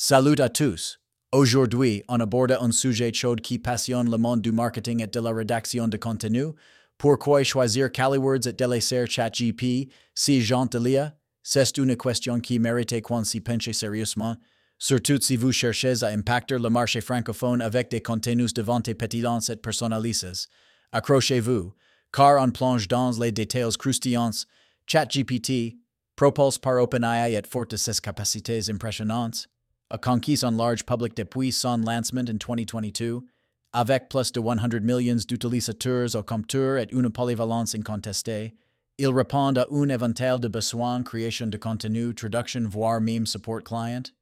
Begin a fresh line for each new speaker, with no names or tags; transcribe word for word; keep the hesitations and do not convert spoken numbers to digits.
Salut à tous. Aujourd'hui, on aborde un sujet chaud qui passionne le monde du marketing et de la rédaction de contenu. Pourquoi choisir Keywords et délaisser ChatGPT? Si j'en lia, c'est une question qui mérite qu'on s'y penche sérieusement, surtout si vous cherchez à impacter le marché francophone avec des contenus de vente pétillants et personnalisés. Accrochez-vous, car on plonge dans les détails croustillants. ChatGPT, propulsé par OpenAI et fort de ses capacités impressionnantes, a conquis un large public depuis son lancement en twenty twenty-two, avec plus de one hundred millions d'utilisateurs au compteur et une polyvalence incontestée. Il répond à un éventail de besoins, création de contenu, traduction voire meme support client.